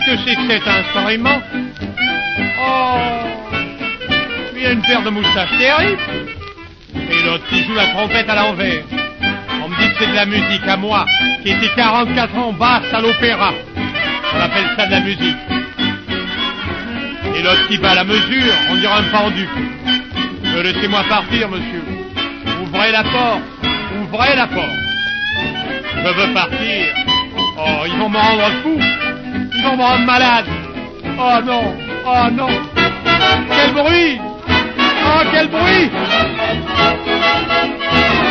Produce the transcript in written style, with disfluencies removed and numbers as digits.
que c'est que cet instrument? Oh, il a une paire de moustaches terrible. Et l'autre qui joue la trompette à l'envers. On me dit que c'est de la musique à moi, qui était 44 ans basse à l'opéra. On appelle ça de la musique. Et l'autre qui bat la mesure, on dirait un pendu. Laissez-moi partir, monsieur. Ouvrez la porte. Ouvrez la porte. Je veux partir. Oh, ils vont me rendre fou. Ils vont me rendre malade. Oh non. Oh non. Quel bruit. Oh, quel bruit.